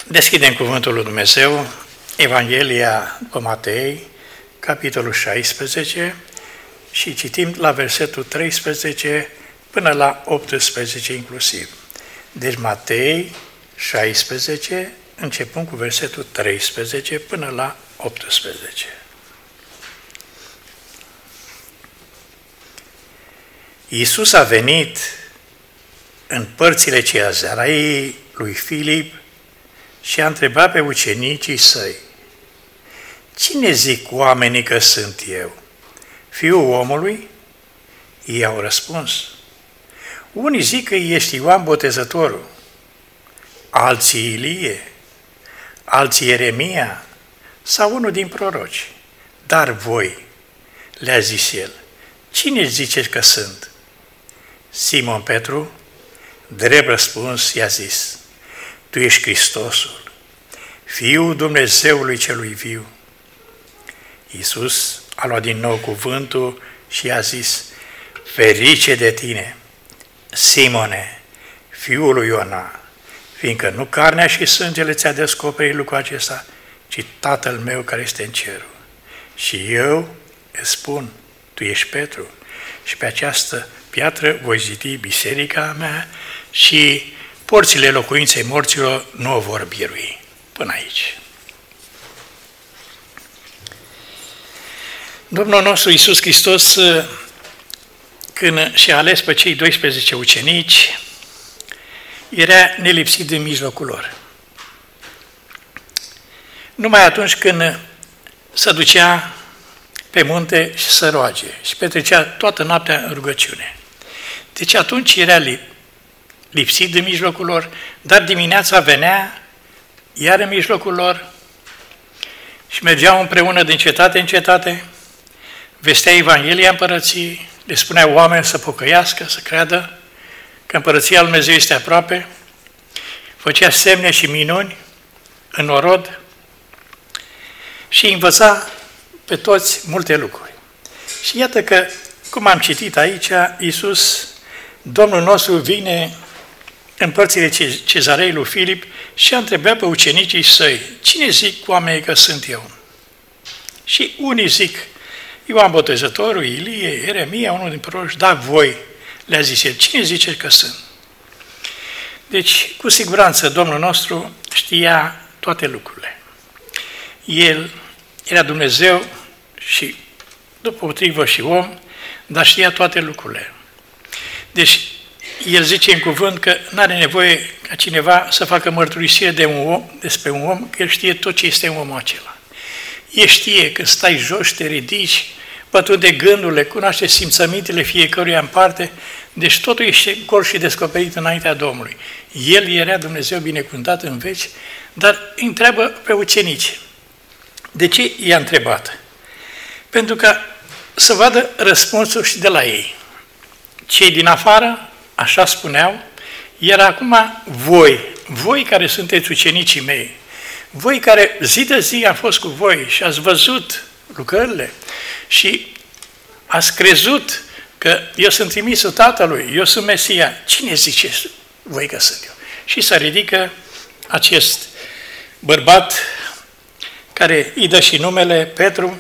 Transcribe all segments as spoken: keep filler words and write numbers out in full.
Deschidem Cuvântul lui Dumnezeu, Evanghelia după Matei, capitolul șaisprezece, și citim la versetul treisprezece până la optsprezece inclusiv. Deci Matei șaisprezece, începând cu versetul treisprezece până la optsprezece. Iisus a venit în părțile Cezarei lui Filip și a întrebat pe ucenicii săi: cine zic oamenii că sunt eu? Fiul omului? Ei au răspuns: unii zic că ești Ioan Botezătorul, alții Ilie, alții Ieremia sau unul din proroci. Dar voi, le-a zis el, cine ziceți că sunt? Simon Petru, drept răspuns, i-a zis: tu ești Hristosul, Fiul Dumnezeului celui viu. Iisus a luat din nou cuvântul și i-a zis: ferice de tine, Simone, fiul lui Iona, fiindcă nu carnea și sângele ți-a descoperit lucrul acesta, ci Tatăl meu care este în cerul. Și eu îți spun, tu ești Petru, și pe această piatră voi zidi biserica mea și porțile locuinței morților nu o vor birui. Până aici. Domnul nostru Iisus Hristos, când și-a ales pe cei doisprezece ucenici, era nelipsit din mijlocul lor. Numai atunci când se ducea pe munte și să roage și petrecea toată noaptea în rugăciune. Deci atunci era lipsit din mijlocul lor, dar dimineața venea iar în mijlocul lor și mergeau împreună din cetate în cetate, vestea Evanghelia Împărăției, le spunea oameni să pocăiască, să creadă că Împărăția lui Dumnezeu este aproape, făcea semne și minuni în orod și învăța pe toți multe lucruri. Și iată că, cum am citit aici, Iisus, Domnul nostru, vine în părțile Cezarei lui Filip și a întrebat pe ucenicii săi: cine zic oamenii că sunt eu? Și unii zic Ioan Botezătorul, Ilie, Ieremia, unul din proroci. Dar voi, le-a zis el, cine ziceți că sunt? Deci, cu siguranță, Domnul nostru știa toate lucrurile. El era Dumnezeu și, după potrivă, și om, dar știa toate lucrurile. Deci, el zice în cuvânt că nu are nevoie ca cineva să facă mărturisire de un om, despre un om, că el știe tot ce este omul acela. El știe când stai jos, te ridici, pătrunde gândurile, cunoaște simțămintele fiecăruia în parte, deci totul este gol și descoperit înaintea Domnului. El era Dumnezeu binecuvântat în veci, dar îi întreabă pe ucenici. De ce i-a întrebat? Pentru că să vadă răspunsul și de la ei. Cei din afară, așa spuneau, iar acum voi, voi care sunteți ucenicii mei, voi care zi de zi am fost cu voi și ați văzut lucrările și ați crezut că eu sunt trimisul Tatălui, eu sunt Mesia, cine ziceți voi că sunt eu? Și se ridică acest bărbat care îi dă și numele Petru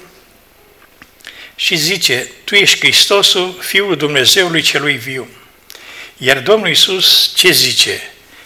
și zice: tu ești Hristosul, Fiul Dumnezeului celui viu. Iar Domnul Iisus ce zice?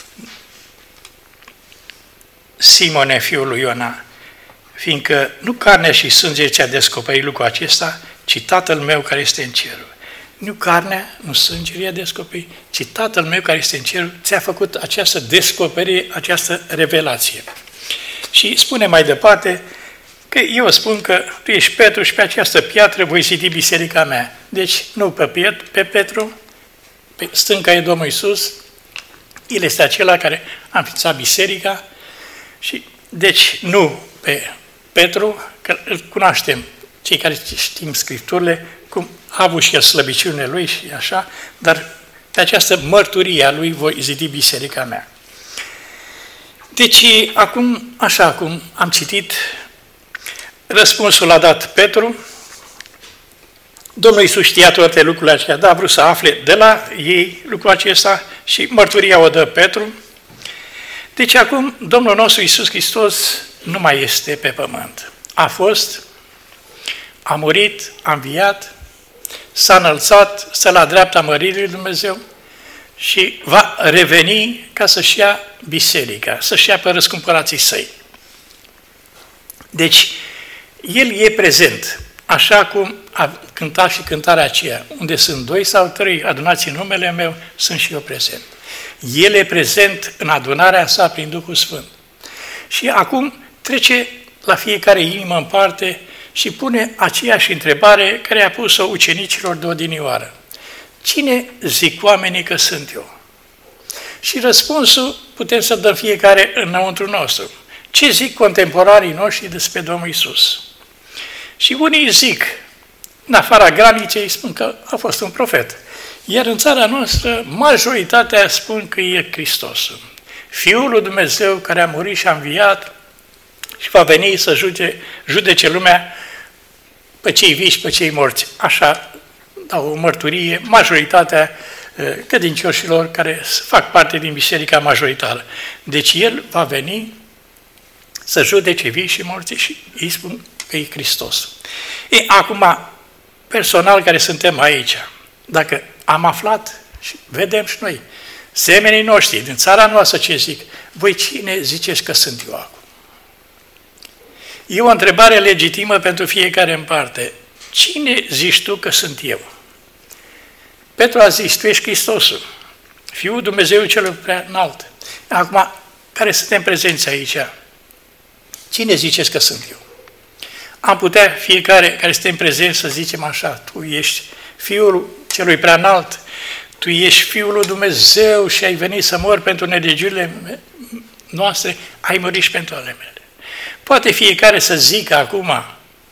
Simone, fiul lui Iona, fiindcă nu carnea și sângele ți-a descoperit lucrul acesta, ci Tatăl meu care este în cerul. Nu carnea, nu sângele i-a descoperit, ci Tatăl meu care este în cerul ți-a făcut această descoperire, această revelație. Și spune mai departe că eu spun că tu ești Petru și pe această piatră voi zidi biserica mea. Deci nu pe, Piet, pe Petru, pe stânca e Domnul Iisus, El este acela care a înființat biserica și deci nu pe Petru, că îl cunoaștem, cei care știm Scripturile, cum a avut și el slăbiciunile lui și așa, dar pe această mărturie a lui voi zidi biserica mea. Deci, acum, așa cum am citit, răspunsul l-a dat Petru. Domnul Iisus știa toate lucrurile acestea, dar a vrut să afle de la ei lucrul acesta și mărturia o dă Petru. Deci acum Domnul nostru Iisus Hristos nu mai este pe pământ. A fost, a murit, a înviat, s-a înălțat, stă la dreapta măririi lui Dumnezeu și va reveni ca să-și ia biserica, să-și ia pe răscumpărații săi. Deci, El e prezent, așa cum a cântat și cântarea aceea, unde sunt doi sau trei adunați în numele meu, sunt și eu prezent. El e prezent în adunarea sa prin Duhul Sfânt. Și acum trece la fiecare inimă în parte și pune aceeași întrebare care a pus-o ucenicilor de odinioară. Cine zic oamenii că sunt eu? Și răspunsul putem să dăm fiecare înăuntru nostru. Ce zic contemporanii noștri despre Domnul Iisus? Și unii zic, în afara graniței, spun că a fost un profet. Iar în țara noastră, majoritatea spun că e Hristosul, Fiul lui Dumnezeu care a murit și a înviat și va veni să jude, judece lumea pe cei vii și pe cei morți. Așa dau o mărturie majoritatea credincioșilor care fac parte din biserica majoritară. Deci El va veni să judece vii și morți și îi spun că e Hristos. E, acum, personal care suntem aici, dacă am aflat și vedem și noi, semenii noștri din țara noastră ce zic, voi cine ziceți că sunt eu acum? E o întrebare legitimă pentru fiecare în parte. Cine zici tu că sunt eu? Petru a zis, tu ești Hristosul, Fiul Dumnezeu celui prea înalt. Acum, care suntem prezenți aici? Cine ziceți că sunt eu? Am putea fiecare care suntem prezenți să zicem așa, tu ești Fiul celui prea înalt, tu ești Fiul lui Dumnezeu și ai venit să mori pentru nelegiurile noastre, ai murit și pentru ale mele. Poate fiecare să zică acum,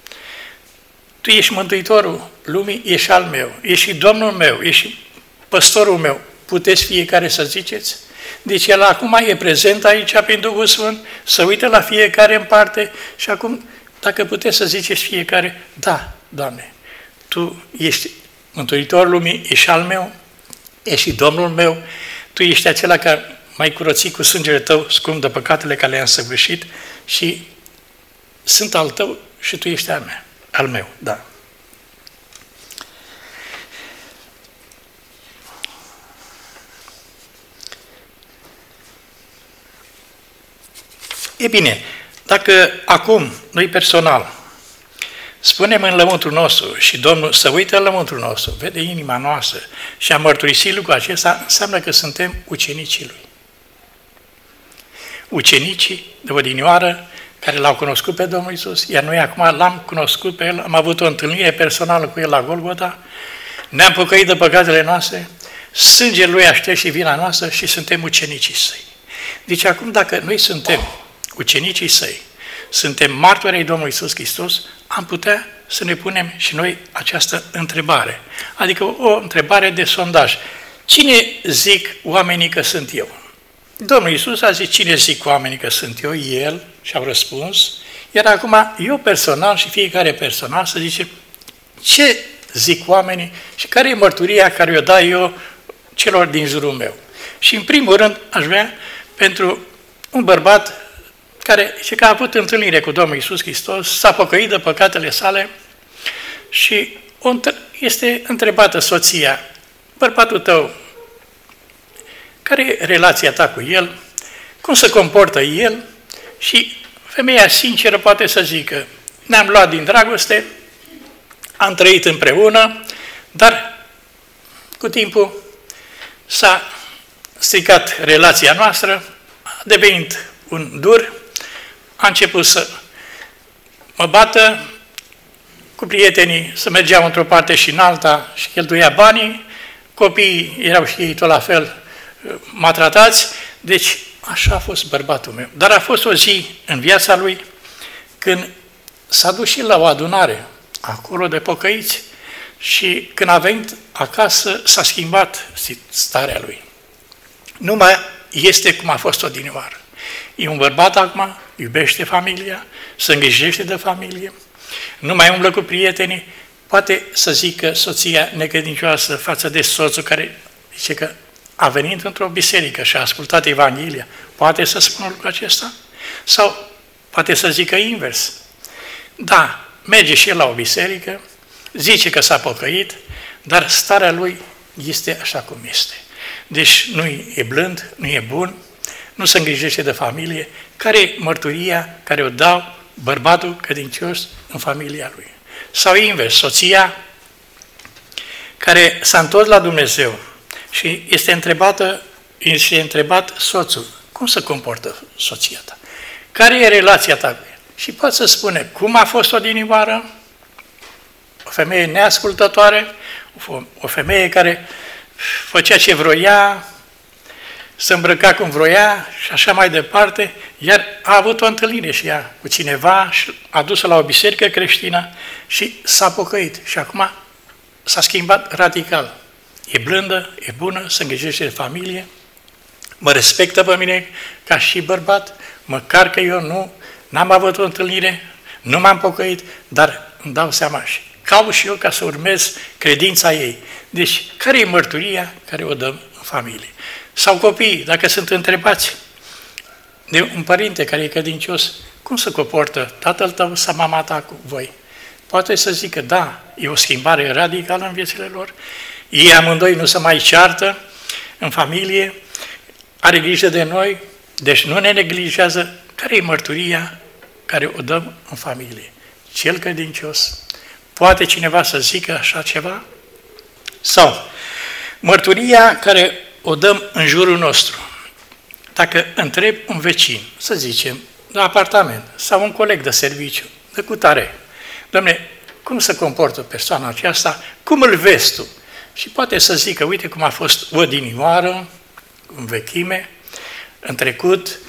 tu ești Mântuitorul lumii, ești al meu, ești Domnul meu, ești păstorul meu. Puteți fiecare să ziceți? Deci El acum e prezent aici prin Duhul Sfânt, să uită la fiecare în parte și acum, dacă puteți să ziceți fiecare, da, Doamne, Tu ești Mântuitorul lumii, ești al meu, ești Domnul meu, Tu ești acela care m-ai curățit cu sângele Tău scump de păcatele care le-am săvârșit și sunt al Tău și Tu ești al meu. Al meu, da. E bine, dacă acum, noi personal, spunem în lăuntrul nostru și Domnul să uită în lăuntrul nostru, vede inima noastră și a mărturisit lucrul acesta, înseamnă că suntem ucenicii Lui. Ucenicii de odinioară care L-au cunoscut pe Domnul Iisus, iar noi acum L-am cunoscut pe El, am avut o întâlnire personală cu El la Golgota, ne-am pocăit de păcatele noastre, sângele Lui a șters și vina noastră și suntem ucenicii Săi. Deci acum dacă noi suntem ucenicii Săi, suntem martori ai Domnului Iisus Hristos, am putea să ne punem și noi această întrebare. Adică o întrebare de sondaj. Cine zic oamenii că sunt eu? Domnul Iisus a zis, cine zic oamenii că sunt eu? El și-au răspuns. Iar acum eu personal și fiecare personal să zice, ce zic oamenii și care e mărturia care o dau eu celor din jurul meu? Și în primul rând aș vrea pentru un bărbat care zice că a avut întâlnire cu Domnul Iisus Hristos, s-a pocăit de păcatele sale și este întrebată soția, bărbatul tău, care e relația ta cu el, cum se comportă el și femeia sinceră poate să zică, ne-am luat din dragoste, am trăit împreună, dar cu timpul s-a stricat relația noastră, a devenit un dur, a început să mă bată cu prietenii, să mergeau într-o parte și în alta și cheltuia banii, copiii erau și ei tot la fel maltratați, deci așa a fost bărbatul meu. Dar a fost o zi în viața lui când s-a dus și la o adunare acolo de pocăiți și când a venit acasă s-a schimbat starea lui. Nu mai este cum a fost odinioară. E un bărbat acum, iubește familia, se îngrijește de familie, nu mai umblă cu prietenii, poate să zică soția necredincioasă față de soțul care zice că a venit într-o biserică și a ascultat Evanghelia, poate să spună lucrul acesta? Sau poate să zică invers. Da, merge și el la o biserică, zice că s-a pocăit, dar starea lui este așa cum este. Deci nu e blând, nu e bun, nu se îngrijește de familie. Care e mărturia care o dau bărbatul credincios în familia lui? Sau invers, soția care s-a întors la Dumnezeu și este întrebată, este întrebat soțul, cum se comportă soția ta? Care e relația ta cu el? Și poate să spune cum a fost odinioară, o femeie neascultătoare, o femeie care făcea ce vroia, se îmbrăca cum vroia și așa mai departe, iar a avut o întâlnire și ea cu cineva și a dus-o la o biserică creștină și s-a pocăit. Și acum s-a schimbat radical. E blândă, e bună, se îngrijește de familie, mă respectă pe mine ca și bărbat, măcar că eu nu n-am avut o întâlnire, nu m-am pocăit, dar îmi dau seama și caut și eu ca să urmez credința ei. Deci, care e mărturia care o dăm în familie? Sau copiii, dacă sunt întrebați de un părinte care e credincios, cum se comportă tatăl tău sau mama ta cu voi? Poate să zică, da, e o schimbare radicală în viețile lor, ei amândoi nu se mai ceartă în familie, are grijă de noi, deci nu ne neglijează. Care e mărturia care o dăm în familie? Cel credincios. Poate cineva să zică așa ceva? Sau mărturia care o dăm în jurul nostru. Dacă întreb un vecin, să zicem, de apartament, sau un coleg de serviciu, de cutare, Doamne, cum se comportă persoana aceasta? Cum îl vezi tu? Și poate să zică, uite cum a fost odinioară, în vechime, în trecut,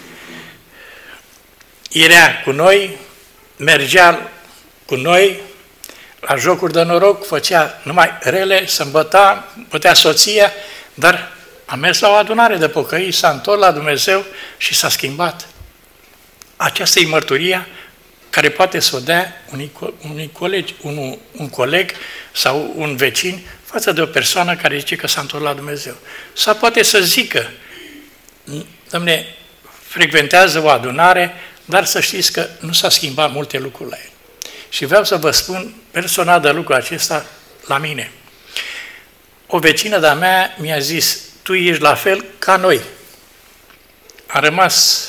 era cu noi, mergea cu noi, la jocuri de noroc, făcea numai rele, se îmbăta, bătea soția, dar a mers la o adunare de pocăi, s-a întors la Dumnezeu și s-a schimbat. Aceasta e mărturia care poate să o dea unui, unui colegi, un, un coleg sau un vecin față de o persoană care zice că s-a întors la Dumnezeu. Sau poate să zică, Doamne, frecventează o adunare, dar să știți că nu s-a schimbat multe lucruri la el. Și vreau să vă spun personal de lucrul acesta la mine. O vecină de-a mea mi-a zis, tu ești la fel ca noi. A rămas,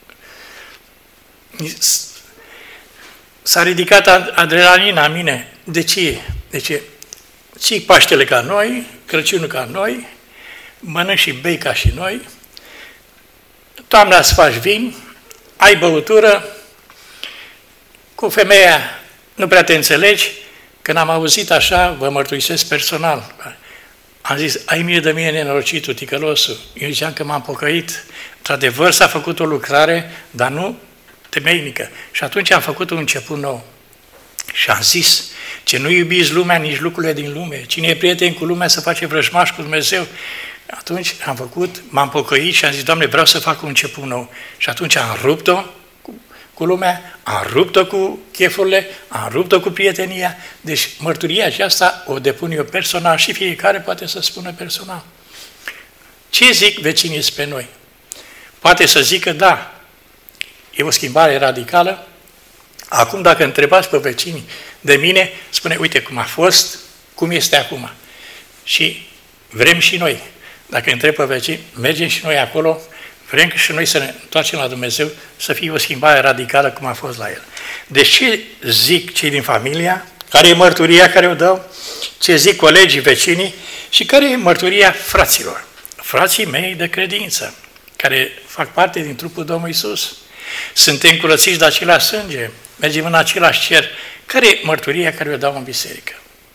s-a ridicat adrenalina în mine. De ce? De ce? Ții Paștele ca noi, Crăciunul ca noi, mănânci și bei ca și noi, toamna îți faci vin, ai băutură, cu femeia nu prea te înțelegi. Când am auzit așa, vă mărturisesc personal, am zis, ai mie de mine nenorocitul, ticălosul. Eu ziceam că m-am pocăit. Într-adevăr s-a făcut o lucrare, dar nu temeinică. Și atunci am făcut un început nou. Și am zis, ce nu iubiți lumea, nici lucrurile din lume. Cine e prieten cu lumea să face vrăjmaș cu Dumnezeu. Atunci am făcut, m-am pocăit și am zis, Doamne, vreau să fac un început nou. Și atunci am rupt-o cu, cu lumea, am rupt-o cu chefurile, am rupt-o cu prietenia. Deci mărturia aceasta o depun eu personal și fiecare poate să spună personal. Ce zic vecinii despre noi? Poate să zică, da, e o schimbare radicală. Acum, dacă întrebați pe vecinii de mine, spune, uite cum a fost, cum este acum. Și vrem și noi. Dacă întreb pe vecini, mergem și noi acolo, vrem și noi să ne întoarcem la Dumnezeu, să fie o schimbare radicală cum a fost la El. Deci ce zic cei din familia, care e mărturia care o dau, ce zic colegii, vecinii și care e mărturia fraților, frații mei de credință, care fac parte din trupul Domnului Iisus. Suntem curățiți de același sânge, mergem în același cer. Care e mărturia care o dau în biserică?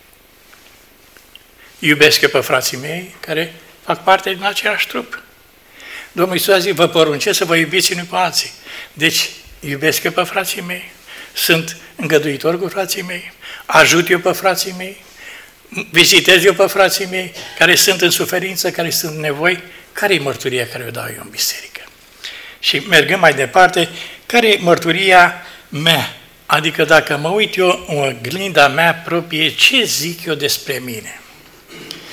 Iubesc eu pe frații mei care fac parte din același trup. Domnul Iisus a zis, vă poruncesc să vă iubiți unii pe alții. Deci, iubesc eu pe frații mei, sunt îngăduitor cu frații mei, ajut eu pe frații mei, vizitez eu pe frații mei care sunt în suferință, care sunt în nevoi. Care e mărturia care o dau eu în biserică? Și mergând mai departe, care e mărturia mea? Adică dacă mă uit eu în oglinda mea proprie, ce zic eu despre mine?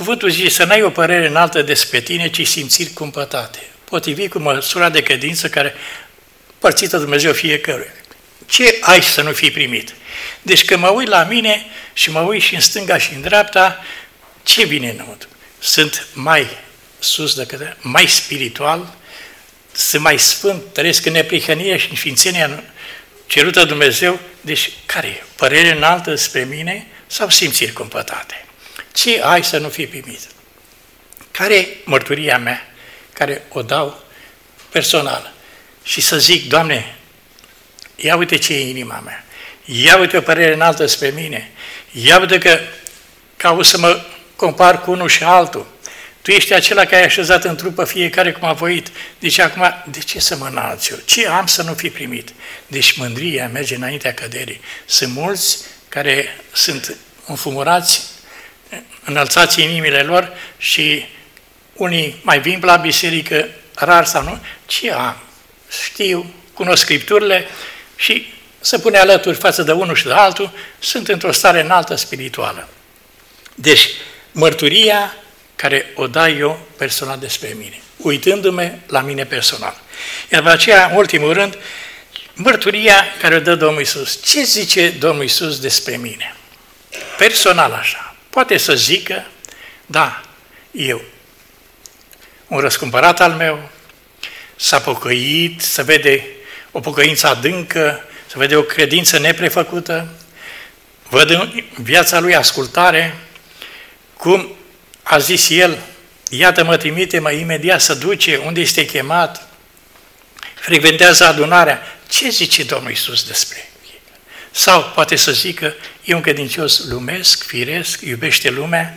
Cuvântul zice să n-ai o părere înaltă despre tine, ci simțiri cumpătate, potrivit cu măsura de credință care părțită Dumnezeu fiecăruia. Ce ai să nu fii primit? Deci când mă uit la mine și mă uit și în stânga și în dreapta, ce vine înăuntru? Sunt mai sus decât, mai spiritual, sunt mai sfânt, trăiesc în neprihănie și în sfințenia cerută Dumnezeu. Deci care e? Părere înaltă spre mine sau simțiri cumpătate? Ce ai să nu fii primit? Care e mărturia mea care o dau personal? Și să zic, Doamne, ia uite ce e inima mea, ia uite o părere înaltă spre mine, ia uite că caut să mă compar cu unul și altul. Tu ești acela care ai așezat în trupă fiecare cum a voit. Deci acum, de ce să mă înalț eu? Ce am să nu fi primit? Deci mândria merge înaintea căderii. Sunt mulți care sunt înfumurați, înălțați inimile lor și unii mai vin la biserică, rar sau nu. Ce am? Știu, cunosc Scripturile și se pune alături față de unul și de altul, sunt într-o stare înaltă spirituală. Deci, mărturia care o dau eu personal despre mine, uitându-mă la mine personal. Iar pe aceea, în ultimul rând, mărturia care o dă Domnul Iisus. Ce zice Domnul Iisus despre mine? Personal așa. Poate să zică, da, eu, un răscumpărat al meu, s-a pocăit, se vede o pocăință adâncă, se vede o credință neprefăcută, văd în viața lui ascultare, cum a zis el, iată mă trimite-mă imediat să duce, unde este chemat, frecventează adunarea. Ce zice Domnul Iisus despre el? Sau poate să zică, e un credincios lumesc, firesc, iubește lumea,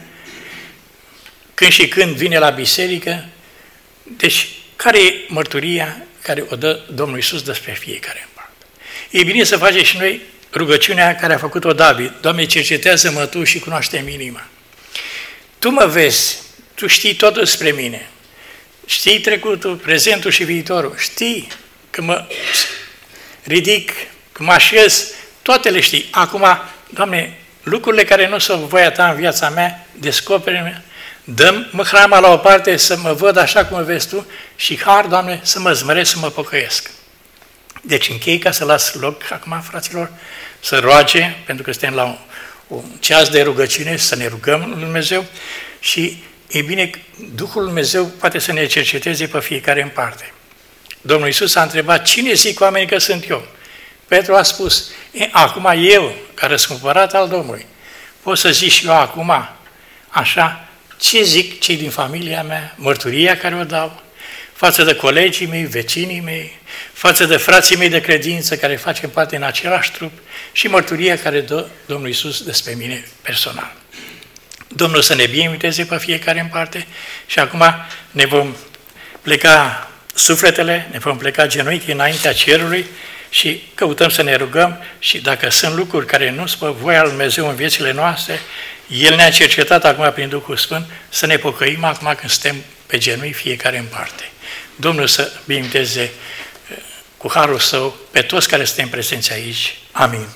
când și când vine la biserică. Deci, care e mărturia care o dă Domnul Iisus despre fiecare în parte? E bine să facem și noi rugăciunea care a făcut-o David. Doamne, cercetează-mă Tu și cunoaște-mi inima. Tu mă vezi, Tu știi tot despre mine. Știi trecutul, prezentul și viitorul. Știi că mă ridic, că mă așez, toate le știi. Acum, Doamne, lucrurile care nu sunt voia Ta în viața mea, descoperă-mi, dă-mi hrama la o parte să mă văd așa cum mă vezi Tu și har, Doamne, să mă zmăresc, să mă pocăiesc. Deci închei ca să las loc acum, fraților, să roage, pentru că suntem la un, un ceas de rugăciune, să ne rugăm lui Dumnezeu și, e bine, Duhul lui Dumnezeu poate să ne cerceteze pe fiecare în parte. Domnul Iisus a întrebat, cine zic oamenii că sunt eu? Petru a spus, e, acum eu, ca răscumpărat al Domnului, pot să zic și eu acum, așa, ce zic cei din familia mea, mărturia care o dau, față de colegii mei, vecinii mei, față de frații mei de credință care facem parte în același trup și mărturia care dă Domnul Iisus despre mine personal. Domnul să ne binecuvânteze pe fiecare în parte și acum ne vom pleca sufletele, ne vom pleca genunchii înaintea cerului și căutăm să ne rugăm și dacă sunt lucruri care nu sunt pe voia lui Dumnezeu în viețile noastre, El ne-a cercetat acum prin Duhul Sfânt să ne pocăim acum când suntem pe genunchi fiecare în parte. Domnul să binecuvânteze cu harul Său pe toți care suntem prezenți aici. Amin.